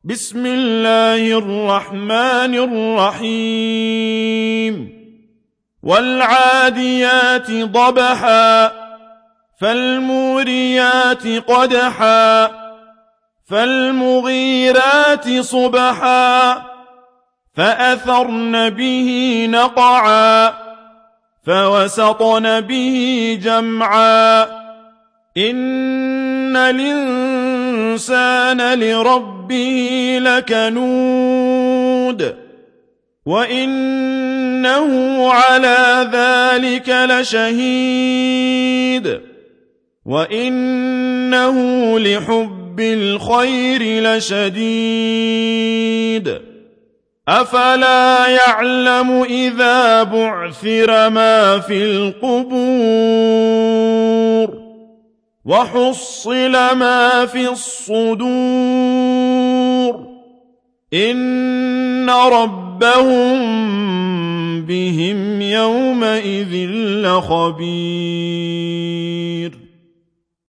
بسم الله الرحمن الرحيم والعاديات ضبحا فالموريات قدحا فالمغيرات صبحا فأثرن به نقعا فوسطن به جمعا إن الإنسان لربه لكنود وإنه على ذلك لشهيد وإنه لحب الخير لشديد أفلا يعلم إذا بعثر ما في القبور وحصل ما في الصدور إن ربهم بهم يومئذ لخبير